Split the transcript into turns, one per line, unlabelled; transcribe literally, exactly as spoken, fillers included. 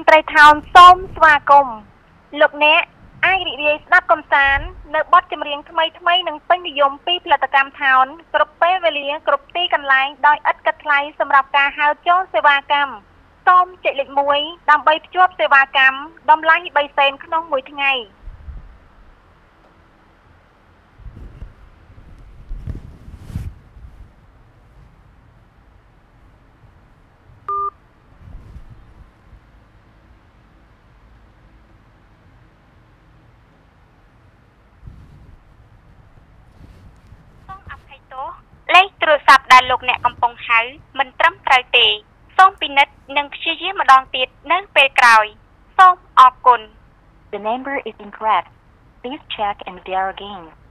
ត្រីថោនសូមស្វាគមន៍លោកអ្នកអាចរីករាយស្ដាប់កំសាន្តនៅបទចម្រៀងថ្មីថ្មីនិងពេញនិយមពីផលិតកម្មថោនគ្រប់ពេលវេលាគ្រប់ទីកន្លែងដោយឥតគិតថ្លៃសម្រាប់ការហៅចូលសេវាកម្មសូមចុចលេខមួយដើម្បីភ្ជាប់សេវាកម្មតម្លៃបីសេនក្នុងមួយថ្ងៃលេខទូរស័ព្ទដែលលោកអ្នកកំពុងហៅមិនត្រឹមត្រូវទេសូមពិនិត្យនិងព្យាយាមម្ដងទៀតនៅពេលក្រោយសូមអរគុណ
The number is incorrect. Please check and dial again.